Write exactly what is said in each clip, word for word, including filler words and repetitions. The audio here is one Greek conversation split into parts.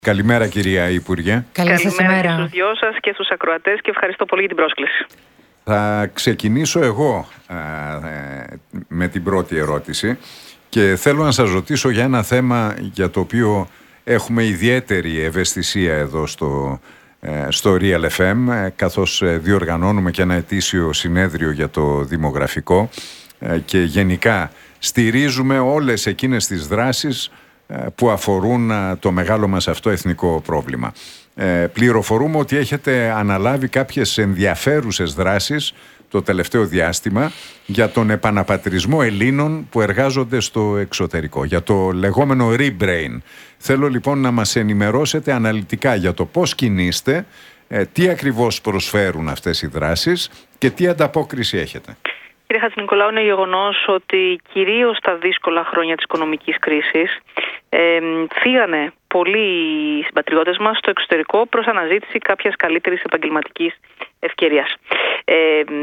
Καλημέρα, κυρία Υπουργέ. Καλή σας ημέρα. Καλημέρα και στους δυο σας και στους ακροατές και ευχαριστώ πολύ για την πρόσκληση. Θα ξεκινήσω εγώ α, με την πρώτη ερώτηση και θέλω να σας ρωτήσω για ένα θέμα για το οποίο έχουμε ιδιαίτερη ευαισθησία εδώ στο, στο Real εφ εμ, καθώς διοργανώνουμε και ένα ετήσιο συνέδριο για το δημογραφικό και γενικά στηρίζουμε όλες εκείνες τις δράσεις που αφορούν το μεγάλο μας αυτό εθνικό πρόβλημα. Ε, πληροφορούμε ότι έχετε αναλάβει κάποιες ενδιαφέρουσες δράσεις το τελευταίο διάστημα για τον επαναπατρισμό Ελλήνων που εργάζονται στο εξωτερικό, για το λεγόμενο rebrain. Θέλω λοιπόν να μας ενημερώσετε αναλυτικά για το πώς κινείστε, ε, τι ακριβώς προσφέρουν αυτές οι δράσεις και τι ανταπόκριση έχετε. Κύριε Χατζηνικολάου, είναι γεγονός ότι κυρίως στα δύσκολα χρόνια της οικονομικής κρίσης ε, φύγανε πολλοί συμπατριώτες μας στο εξωτερικό προς αναζήτηση κάποιας καλύτερης επαγγελματικής ευκαιρίας. Ε,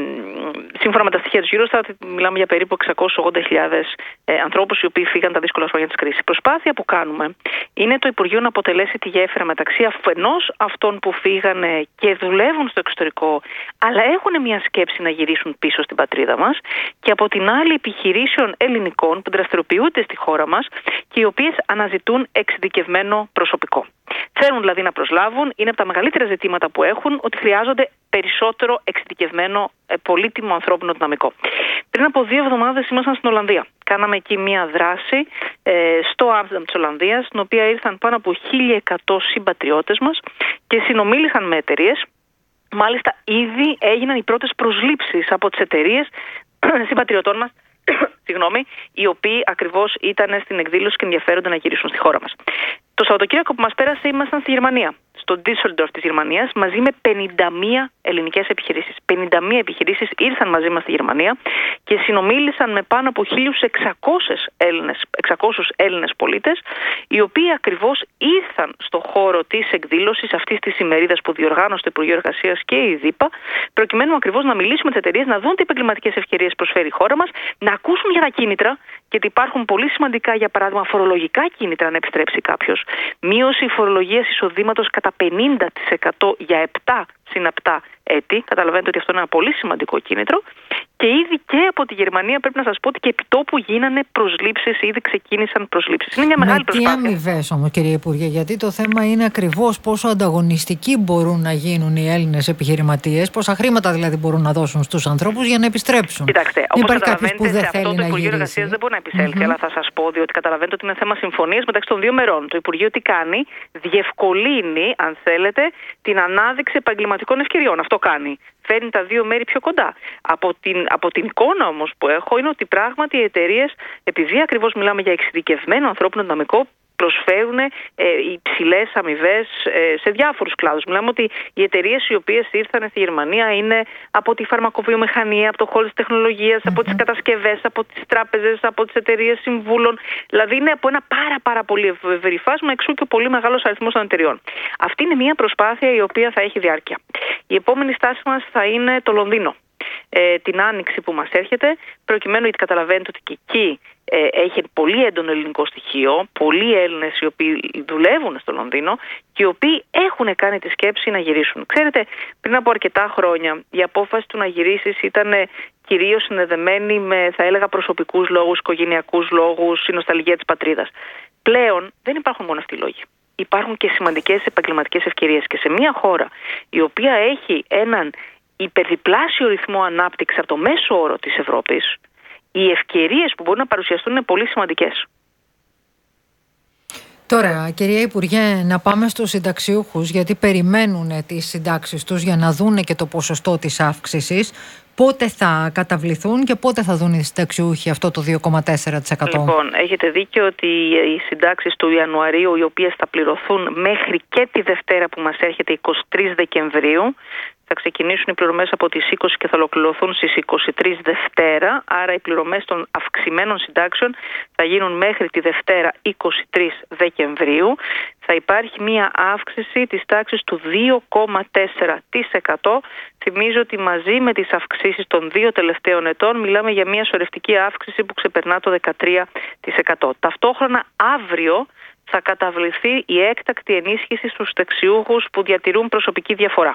σύμφωνα με τα στοιχεία της Eurostat, μιλάμε για περίπου εξακόσιες ογδόντα χιλιάδες ε, ανθρώπους οι οποίοι φύγαν τα δύσκολα χρόνια της κρίσης. Η προσπάθεια που κάνουμε είναι το Υπουργείο να αποτελέσει τη γέφυρα μεταξύ αφενός αυτών που φύγανε και δουλεύουν στο εξωτερικό, αλλά έχουν μια σκέψη να γυρίσουν πίσω στην πατρίδα μας, και από την άλλη επιχειρήσεων ελληνικών που δραστηριοποιούνται στη χώρα μας και οι οποίες αναζητούν εξειδικευμένο προσωπικό. Θέλουν δηλαδή να προσλάβουν, είναι από τα μεγαλύτερα ζητήματα που έχουν, ότι χρειάζονται περισσότερο εξειδικευμένο πολύτιμο ανθρώπινο δυναμικό. Πριν από δύο εβδομάδες ήμασταν στην Ολλανδία. Κάναμε εκεί μία δράση ε, στο Άμστερνταμ της Ολλανδίας, στην οποία ήρθαν πάνω από χίλια εκατό συμπατριώτες μας και συνομίλησαν με εταιρείες. Μάλιστα, ήδη έγιναν οι πρώτες προσλήψεις από τις εταιρείες συμπατριωτών μας, συγγνώμη, οι οποίοι ακριβώς ήταν στην εκδήλωση και ενδιαφέρονται να γυρίσουν στη χώρα μας. Το Σαββατοκύριακο που μας πέρασε ήμασταν στη Γερμανία, στο Düsseldorf της Γερμανίας, μαζί με πενήντα μία ελληνικές επιχειρήσεις. πενήντα μία επιχειρήσεις ήρθαν μαζί μας στη Γερμανία και συνομίλησαν με πάνω από χίλιους εξακόσιους Έλληνες, εξακόσιους Έλληνες πολίτες, οι οποίοι ακριβώς ήρθαν στο χώρο της εκδήλωσης αυτής της ημερίδας που διοργάνωσε το Υπουργείο Εργασίας και η ΔΥΠΑ, προκειμένου ακριβώς να μιλήσουμε με τις εταιρείες, να δουν τι επαγγελματικές ευκαιρίες προσφέρει η χώρα μας, να ακούσουν για τα κίνητρα, γιατί υπάρχουν πολύ σημαντικά, για παράδειγμα, φορολογικά κίνητρα να επιστρέψει κάποιος. Μείωση φορολογίας εισοδήματος κατά πενήντα τοις εκατό για επτά συναπτά έτη. Καταλαβαίνετε ότι αυτό είναι ένα πολύ σημαντικό κίνητρο. Και ήδη και από τη Γερμανία πρέπει να σας πω ότι και επί τόπου γίνανε προσλήψεις, ήδη ξεκίνησαν προσλήψεις. Είναι μια μεγάλη προσπάθεια. Με τι αμοιβές όμως, κύριε Υπουργέ, γιατί το θέμα είναι ακριβώς πόσο ανταγωνιστικοί μπορούν να γίνουν οι Έλληνες επιχειρηματίες, πόσα χρήματα δηλαδή μπορούν να δώσουν στους ανθρώπους για να επιστρέψουν. Κοιτάξτε, όπως καταλαβαίνετε, σε αυτό το Υπουργείο Εργασίας δεν μπορεί να επισέλθει, mm-hmm. αλλά θα σας πω, διότι καταλαβαίνετε ότι είναι θέμα συμφωνίας μεταξύ των δύο μερών. Το Υπουργείο τι κάνει? Διευκολύνει, αν θέλετε, την ανάδειξη επαγγελματικών ευκαιριών. Αυτό κάνει. Φέρνει τα δύο μέρη πιο κοντά. Από την, από την εικόνα όμως που έχω είναι ότι πράγματι οι εταιρείες, επειδή ακριβώς μιλάμε για εξειδικευμένο ανθρώπινο δυναμικό, προσφέρουν ε, υψηλές αμοιβές ε, σε διάφορους κλάδους. Μιλάμε ότι οι εταιρείες οι οποίες ήρθαν στη Γερμανία είναι από τη φαρμακοβιομηχανία, από το χώρο της τεχνολογίας, mm-hmm. από τις κατασκευές, από τις τράπεζες, από τις εταιρείες συμβούλων. Δηλαδή είναι από ένα πάρα, πάρα πολύ ευρύ φάσμα, εξού και ο πολύ μεγάλος αριθμός των εταιρεών. Αυτή είναι μια προσπάθεια η οποία θα έχει διάρκεια. Η επόμενη στάση μας θα είναι το Λονδίνο. Ε, την άνοιξη που μας έρχεται, προκειμένου, γιατί καταλαβαίνετε ότι και εκεί ε, έχει πολύ έντονο ελληνικό στοιχείο, πολλοί Έλληνες οι οποίοι δουλεύουν στο Λονδίνο και οι οποίοι έχουν κάνει τη σκέψη να γυρίσουν. Ξέρετε, πριν από αρκετά χρόνια η απόφαση του να γυρίσεις ήταν κυρίως συνδεδεμένη με, θα έλεγα, προσωπικούς λόγους, οικογενειακούς λόγους, η νοσταλγία της πατρίδας. Πλέον δεν υπάρχουν μόνο αυτοί οι λόγοι. Υπάρχουν και σημαντικές επαγγελματικές ευκαιρίες, και σε μια χώρα η οποία έχει έναν υπερδιπλάσιο ρυθμό ανάπτυξης από το μέσο όρο της Ευρώπης, οι ευκαιρίες που μπορούν να παρουσιαστούν είναι πολύ σημαντικές. Τώρα, κυρία Υπουργέ, να πάμε στους συνταξιούχους, γιατί περιμένουν τις συντάξεις τους για να δούνε και το ποσοστό της αύξησης. Πότε θα καταβληθούν και πότε θα δουν οι συνταξιούχοι αυτό το δύο κόμμα τέσσερα τοις εκατό? Λοιπόν, έχετε δίκιο ότι οι συντάξεις του Ιανουαρίου, οι οποίες θα πληρωθούν μέχρι και τη Δευτέρα που μας έρχεται, εικοστή τρίτη Δεκεμβρίου, θα ξεκινήσουν οι πληρωμές από τις είκοσι και θα ολοκληρωθούν στις εικοστή τρίτη Δευτέρα. Άρα οι πληρωμές των αυξημένων συντάξεων θα γίνουν μέχρι τη Δευτέρα εικοστή τρίτη Δεκεμβρίου. Θα υπάρχει μία αύξηση της τάξης του δύο κόμμα τέσσερα τοις εκατό. Θυμίζω ότι μαζί με τις αυξήσεις των δύο τελευταίων ετών μιλάμε για μία σωρευτική αύξηση που ξεπερνά το δεκατρία τοις εκατό. Ταυτόχρονα αύριο θα καταβληθεί η έκτακτη ενίσχυση στους συνταξιούχους που διατηρούν προσωπική διαφορά.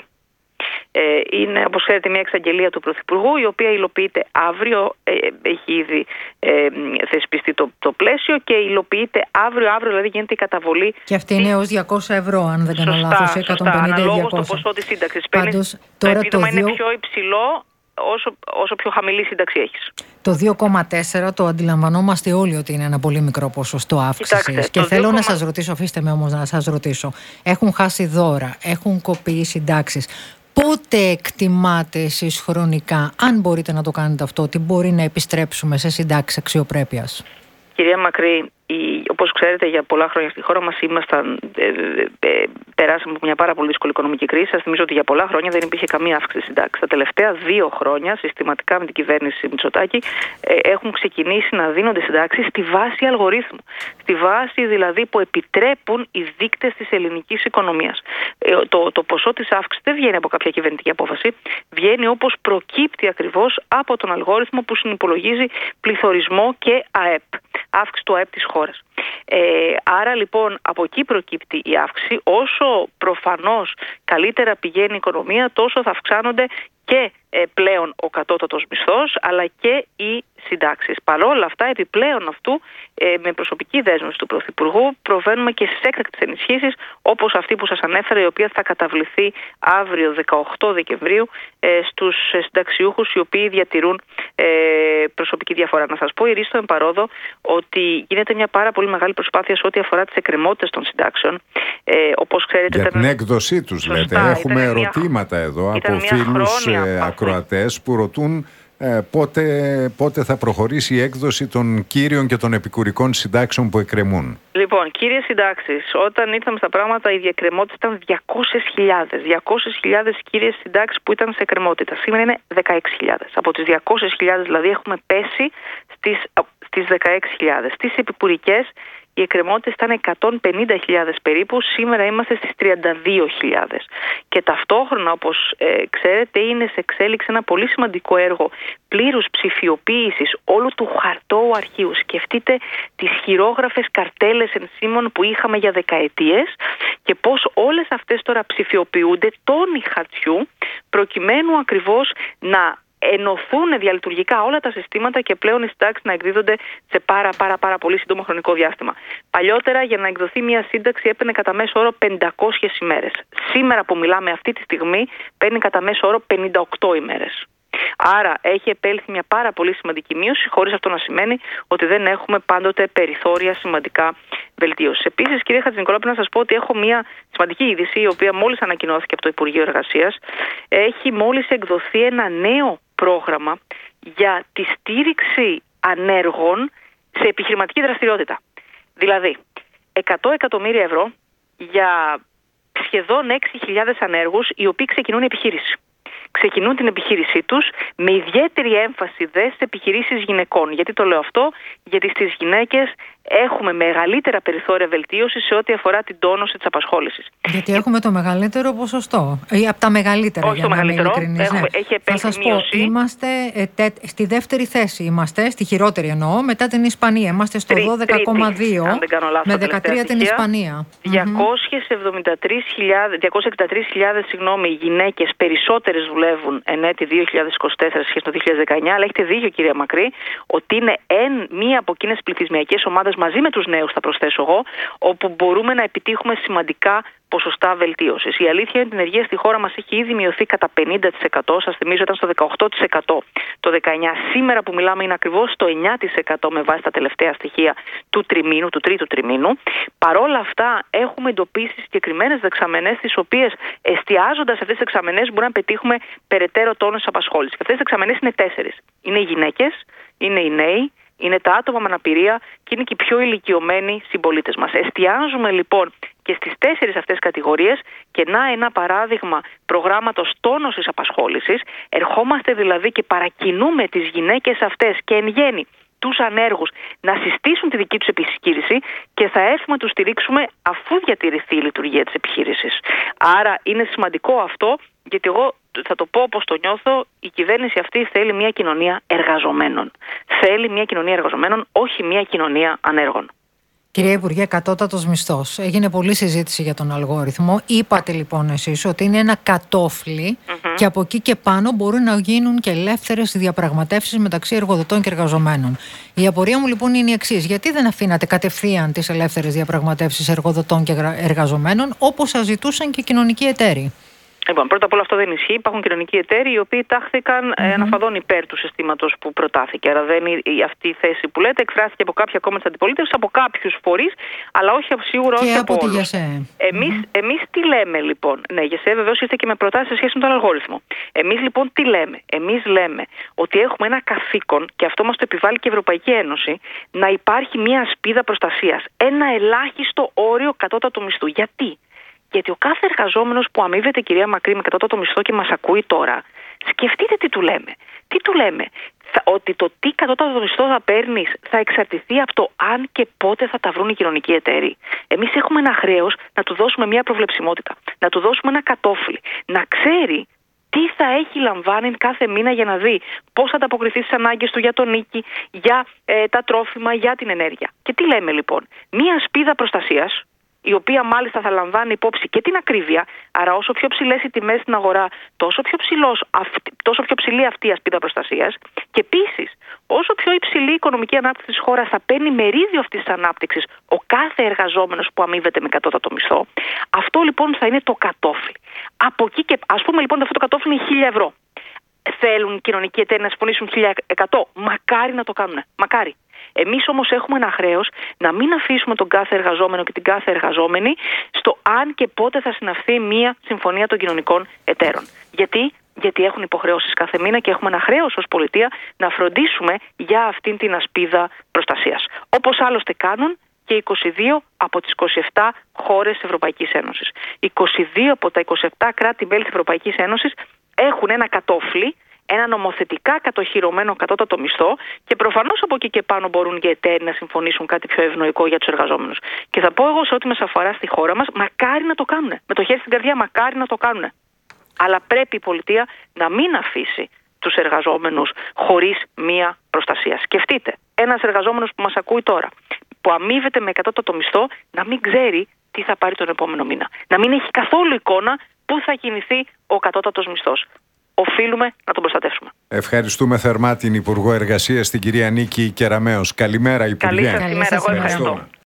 Ε, είναι, όπως ξέρετε, μια εξαγγελία του Πρωθυπουργού, η οποία υλοποιείται αύριο, ε, έχει ήδη ε, θεσπιστεί το, το πλαίσιο και υλοποιείται αύριο, αύριο δηλαδή γίνεται η καταβολή. Και αυτή είναι έως διακόσια ευρώ, αν δεν κάνω λάθος, εκατόν πενήντα διακόσια. Αναλόγως το ποσό της σύνταξης. Πάντως, τώρα το επίδομα το δύο... είναι πιο υψηλό όσο, όσο πιο χαμηλή σύνταξη έχεις. Το δύο κόμμα τέσσερα το αντιλαμβανόμαστε όλοι ότι είναι ένα πολύ μικρό ποσοστό αύξησης. Και θέλω να σας ρωτήσω, αφήστε με όμως να σας ρωτήσω, έχουν χάσει δώρα, έχουν κοπεί οι συντάξεις. Πότε εκτιμάτε εσείς χρονικά, αν μπορείτε να το κάνετε αυτό, ότι μπορεί να επιστρέψουμε σε συντάξεις αξιοπρέπειας? Κυρία Μακρύ, η, όπως ξέρετε, για πολλά χρόνια στη χώρα μας ήμασταν, ε, ε, ε, περάσαμε από μια πάρα πολύ δύσκολη οικονομική κρίση. Σας θυμίζω ότι για πολλά χρόνια δεν υπήρχε καμία αύξηση συντάξης. Τα τελευταία δύο χρόνια, συστηματικά με την κυβέρνηση Μητσοτάκη, ε, έχουν ξεκινήσει να δίνονται συντάξεις στη βάση αλγορίθμου. Στη βάση δηλαδή που επιτρέπουν οι δείκτες της ελληνικής οικονομίας. Ε, το, το ποσό της αύξησης δεν βγαίνει από κάποια κυβερνητική απόφαση, βγαίνει όπως προκύπτει ακριβώς από τον αλγόριθμο που συνυπολογίζει πληθωρισμό και ΑΕΠ. Αύξηση του ΑΕΠ της χώρας. Ε, άρα λοιπόν από εκεί προκύπτει η αύξηση. Όσο προφανώς καλύτερα πηγαίνει η οικονομία, τόσο θα αυξάνονται και ε, πλέον ο κατώτατος μισθός, αλλά και οι συντάξεις. Παρ' όλα αυτά, επιπλέον αυτού, ε, με προσωπική δέσμευση του Πρωθυπουργού, προβαίνουμε και στις έκτακτες ενισχύσεις, όπως αυτή που σας ανέφερα, η οποία θα καταβληθεί αύριο δεκαοκτώ Δεκεμβρίου ε, στους συνταξιούχους οι οποίοι διατηρούν ε, προσωπική διαφορά. Να σας πω, Ηρίστο εν παρόδο, ότι γίνεται μια πάρα πολύ μεγάλη προσπάθεια σε ό,τι αφορά τις εκκρεμότητες των συντάξεων. Ε, όπως ξέρετε, για ήταν... την έκδοσή τους, λέτε. Έχουμε ερωτήματα μια... εδώ από φίλους ε, ακροατές που ρωτούν ε, πότε, πότε θα προχωρήσει η έκδοση των κύριων και των επικουρικών συντάξεων που εκκρεμούν. Λοιπόν, κύριες συντάξεις, όταν ήρθαμε στα πράγματα, οι διακρεμότητες ήταν διακόσιες χιλιάδες. διακόσιες χιλιάδες κύριες συντάξεις που ήταν σε εκκρεμότητα. Σήμερα είναι δεκαέξι χιλιάδες. Από τις διακόσιες χιλιάδες δηλαδή έχουμε πέσει στις, στις δεκαέξι χιλιάδες. Στις επικουρικές οι εκκρεμότητες ήταν εκατόν πενήντα χιλιάδες περίπου, σήμερα είμαστε στις τριάντα δύο χιλιάδες. Και ταυτόχρονα, όπως ε, ξέρετε, είναι σε εξέλιξη ένα πολύ σημαντικό έργο πλήρους ψηφιοποίησης όλου του χαρτόου αρχείου. Σκεφτείτε τις χειρόγραφες καρτέλες ενσύμων που είχαμε για δεκαετίες και πώς όλες αυτές τώρα ψηφιοποιούνται τόνοι χαρτιού, προκειμένου ακριβώς να ενωθούν διαλειτουργικά όλα τα συστήματα και πλέον οι συντάξεις να εκδίδονται σε πάρα πάρα πάρα πολύ σύντομο χρονικό διάστημα. Παλιότερα, για να εκδοθεί μια σύνταξη έπαιρνε κατά μέσο όρο πεντακόσιες ημέρες. Σήμερα που μιλάμε αυτή τη στιγμή παίρνει κατά μέσο όρο πενήντα οκτώ ημέρες. Άρα έχει επέλθει μια πάρα πολύ σημαντική μείωση, χωρίς αυτό να σημαίνει ότι δεν έχουμε πάντοτε περιθώρια σημαντικά βελτίωσης. Επίσης, κύριε Χατζηνικολόπουλε, να σας πω ότι έχω μια σημαντική είδηση, η οποία μόλις ανακοινώθηκε από το Υπουργείο Εργασίας. Έχει μόλις εκδοθεί ένα νέο πρόγραμμα για τη στήριξη ανέργων σε επιχειρηματική δραστηριότητα. Δηλαδή, εκατό εκατομμύρια ευρώ για σχεδόν έξι χιλιάδες ανέργους, οι οποίοι ξεκινούν επιχείρηση. Ξεκινούν την επιχείρησή τους με ιδιαίτερη έμφαση δε σε επιχειρήσεις γυναικών. Γιατί το λέω αυτό? Γιατί στις γυναίκες έχουμε μεγαλύτερα περιθώρια βελτίωσης σε ό,τι αφορά την τόνωση της απασχόλησης. Γιατί έχουμε το μεγαλύτερο ποσοστό. Ή από τα μεγαλύτερα. Όχι για το να μεγαλύτερο. Ειλικρινής, ναι. Έχει Θα σας πω, είμαστε ε, τε, στη δεύτερη θέση. Είμαστε, στη χειρότερη εννοώ, μετά την Ισπανία. Είμαστε στο δώδεκα κόμμα δύο με δεκατρία την Ισπανία. διακόσιες εβδομήντα τρεις χιλιάδες συγγνώμη, γυναίκες περισσότερες δουλεύουν εν έτη δύο χιλιάδες είκοσι τέσσερα σχέση με το δύο χιλιάδες δεκαεννιά, αλλά έχετε δίκιο, κυρία Μακρύ, ότι είναι εν, μία από εκείνες πληθυσμιακές ομάδες μαζί με τους νέους, θα προσθέσω εγώ, όπου μπορούμε να επιτύχουμε σημαντικά ποσοστά βελτίωσης. Η αλήθεια είναι ότι η ενεργεία στη χώρα μας έχει ήδη μειωθεί κατά πενήντα τοις εκατό. Σας θυμίζω ήταν στο δεκαοκτώ τοις εκατό το δεκαεννιά. Σήμερα που μιλάμε είναι ακριβώς στο εννιά τοις εκατό με βάση τα τελευταία στοιχεία του τριμήνου, του τρίτου τριμήνου. Παρόλα αυτά έχουμε εντοπίσει συγκεκριμένες δεξαμενές, τις οποίες εστιάζοντας σε αυτές τις δεξαμενές μπορούμε να πετύχουμε περαιτέρω τόνωση απασχόλησης. Και αυτές τις δεξαμενές είναι τέσσερις. Είναι οι γυναίκες, είναι οι νέοι, είναι τα άτομα με αναπηρία και είναι και οι πιο ηλικιωμένοι συμπολίτες μας. Εστιάζουμε λοιπόν και στις τέσσερις αυτές κατηγορίες και να ένα παράδειγμα προγράμματος τόνωσης απασχόλησης. Ερχόμαστε δηλαδή και παρακινούμε τις γυναίκες αυτές και εν γέννη τους ανέργους να συστήσουν τη δική τους επιχείρηση και θα έρθουμε να τους στηρίξουμε αφού διατηρηθεί η λειτουργία της επιχείρησης. Άρα είναι σημαντικό αυτό, γιατί εγώ θα το πω όπως το νιώθω, η κυβέρνηση αυτή θέλει μια κοινωνία εργαζομένων. Θέλει μια κοινωνία εργαζομένων, όχι μια κοινωνία ανέργων. Κύριε Υπουργέ, κατώτατος μισθός. Έγινε πολλή συζήτηση για τον αλγόριθμο. Είπατε λοιπόν εσείς ότι είναι ένα κατόφλι mm-hmm. και από εκεί και πάνω μπορούν να γίνουν και ελεύθερες διαπραγματεύσεις μεταξύ εργοδοτών και εργαζομένων. Η απορία μου λοιπόν είναι η εξής. Γιατί δεν αφήνατε κατευθείαν τις ελεύθερες διαπραγματεύσεις εργοδοτών και εργαζομένων όπως σας ζητούσαν και οι κοινωνικοί εταίροι? Λοιπόν, πρώτα απ' όλα αυτό δεν ισχύει. Υπάρχουν κοινωνικοί εταίροι οι οποίοι τάχθηκαν mm-hmm. ε, αναφαδόν υπέρ του συστήματος που προτάθηκε. Άρα δεν είναι αυτή η θέση που λέτε, εκφράστηκε από κάποια κόμματα της αντιπολίτευσης, από κάποιους φορείς, αλλά όχι σίγουρα και όχι από, από όλους. Εμείς, mm-hmm. εμείς τι λέμε λοιπόν? Ναι, η ΓΕΣΕ βεβαίως ήρθε και με προτάσεις σε σχέση με τον αλγόριθμο. Εμείς λοιπόν τι λέμε? Εμείς λέμε ότι έχουμε ένα καθήκον, και αυτό μας το επιβάλλει και η Ευρωπαϊκή Ένωση, να υπάρχει μια ασπίδα προστασίας. Ένα ελάχιστο όριο κατώτατου μισθού. Γιατί? Γιατί ο κάθε εργαζόμενος που αμείβεται, κυρία Μακρύ, με κατώτατο μισθό και μας ακούει τώρα, σκεφτείτε τι του λέμε. Τι του λέμε? Θα, ότι το τι κατώτατο μισθό θα παίρνεις θα εξαρτηθεί από το αν και πότε θα τα βρουν οι κοινωνικοί εταίροι. Εμείς έχουμε ένα χρέος να του δώσουμε μια προβλεψιμότητα, να του δώσουμε ένα κατόφλι, να ξέρει τι θα έχει λαμβάνει κάθε μήνα για να δει πώς θα ανταποκριθεί στις ανάγκες του για τον νίκη, για ε, τα τρόφιμα, για την ενέργεια. Και τι λέμε λοιπόν? Μια σπίδα προστασίας, η οποία μάλιστα θα λαμβάνει υπόψη και την ακρίβεια, άρα όσο πιο ψηλές οι τιμές στην αγορά, τόσο πιο, ψηλός, τόσο πιο ψηλή αυτή η ασπίδα προστασίας, και επίσης όσο πιο υψηλή η οικονομική ανάπτυξη της χώρας θα παίρνει μερίδιο αυτής της ανάπτυξης ο κάθε εργαζόμενος που αμείβεται με κατώτατο μισθό. Αυτό λοιπόν θα είναι το κατόφλι. Από εκεί και ας πούμε λοιπόν αυτό το κατόφλι είναι χίλια ευρώ. Θέλουν οι κοινωνικοί εταίροι να συμφωνήσουν χίλια εκατό. Μακάρι να το κάνουν. Μακάρι. Εμείς όμως έχουμε ένα χρέος να μην αφήσουμε τον κάθε εργαζόμενο και την κάθε εργαζόμενη στο αν και πότε θα συναυθεί μία συμφωνία των κοινωνικών εταίρων. Γιατί? Γιατί έχουν υποχρεώσεις κάθε μήνα και έχουμε ένα χρέος ως πολιτεία να φροντίσουμε για αυτήν την ασπίδα προστασίας. Όπως άλλωστε κάνουν και είκοσι δύο από τις είκοσι επτά χώρες της Ευρωπαϊκής Ένωσης. είκοσι δύο από τα είκοσι επτά κράτη-μέλη της Ευρωπαϊκής Ένωσης έχουν ένα κατόφλι, ένα νομοθετικά κατοχυρωμένο κατώτατο μισθό, και προφανώς από εκεί και πάνω μπορούν και εταίροι να συμφωνήσουν κάτι πιο ευνοϊκό για τους εργαζόμενους. Και θα πω εγώ σε ό,τι μας αφορά στη χώρα μας, μακάρι να το κάνουν. Με το χέρι στην καρδιά, μακάρι να το κάνουν. Αλλά πρέπει η πολιτεία να μην αφήσει τους εργαζόμενους χωρίς μία προστασία. Σκεφτείτε, ένας εργαζόμενος που μας ακούει τώρα, που αμείβεται με κατώτατο μισθό, να μην ξέρει τι θα πάρει τον επόμενο μήνα. Να μην έχει καθόλου εικόνα πού θα κινηθεί ο κατώτατος μισθός. Οφείλουμε να τον προστατεύσουμε. Ευχαριστούμε θερμά την Υπουργό Εργασίας, την κυρία Νίκη Κεραμέως. Καλημέρα, Υπουργέ. Καλή σας ημέρα. Εγώ ευχαριστώ.